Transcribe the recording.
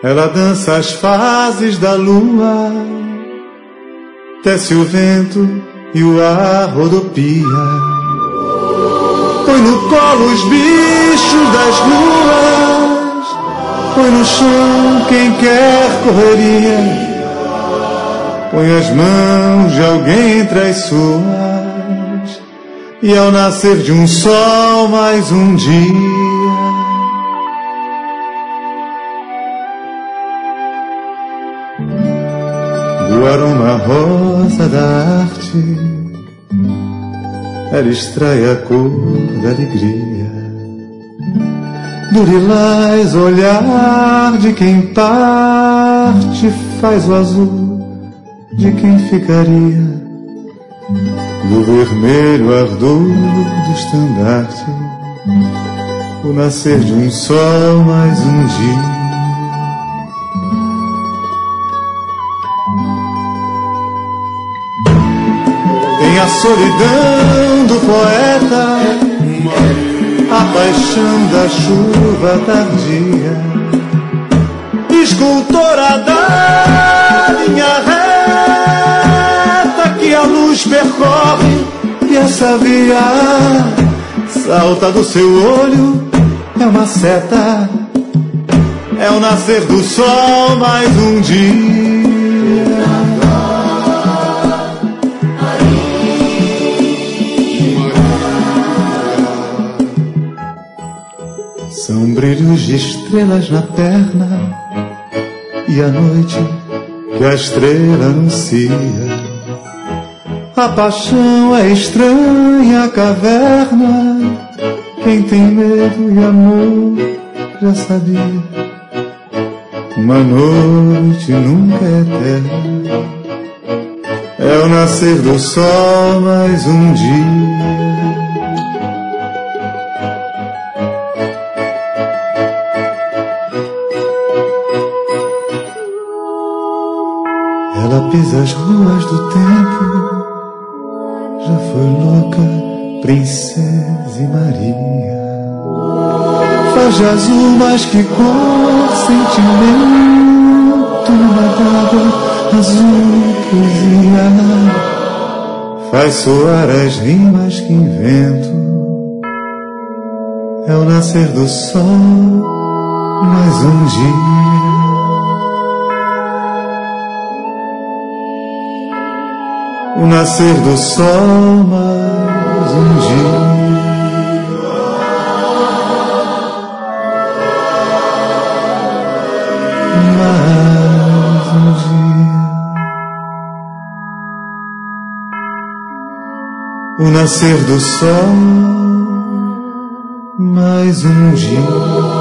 Ela dança as fases da lua, desce o vento e o ar rodopia. Põe no colo os bichos das ruas, põe no chão quem quer correria, põe as mãos de alguém entre as suas, e ao nascer de um sol mais um dia. Do aroma rosa da arte, ela extrai a cor da alegria. Do lilás olhar de quem parte, faz o azul de quem ficaria. Do vermelho ardor do estandarte, o nascer de um sol mais um dia. Tem a solidão do poeta, a paixão da chuva tardia, escultora da linha reta que a luz percorre, e essa via salta do seu olho, é uma seta, é o nascer do sol mais um dia. São brilhos de estrelas na perna, e a noite que a estrela anuncia. A paixão é estranha, a caverna, quem tem medo e amor já sabia. Uma noite nunca é eterna, é o nascer do sol mais um dia. Ela pisa as ruas do tempo, já foi louca, princesa e Maria. Faz de azul mais que cor, sentimento numa d'água, azul poesia. Faz soar as rimas que invento, é o nascer do sol mais um dia. O nascer do sol mais um dia. Mais um dia. O nascer do sol mais um dia.